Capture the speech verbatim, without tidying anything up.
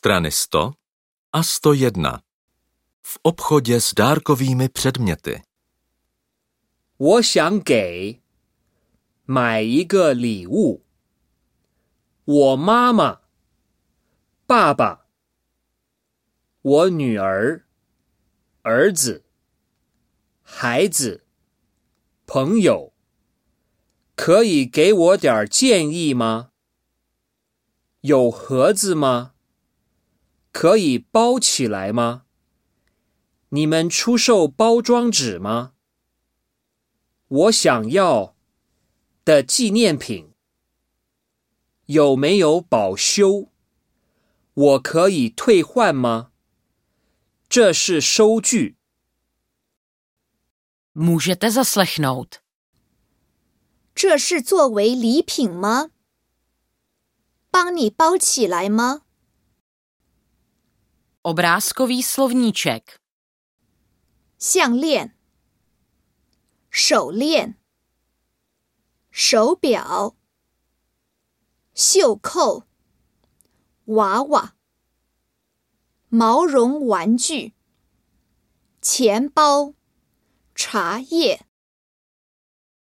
Strany sto a sto jedna. V obchodě s dárkovými předměty. 我想给买一个礼物。我妈妈、爸爸、我女儿、儿子、孩子、朋友，可以给我点建议吗？有盒子吗？可以包起来吗？你们出售包装纸吗？我想要的纪念品有没有保修？我可以退换吗？这是收据。 Můžete zaslechnout. 这是作为礼品吗？帮你包起来吗？ Obrázkový slovníček. 项链、手链、手表、袖扣、娃娃、毛绒玩具、钱包、茶叶。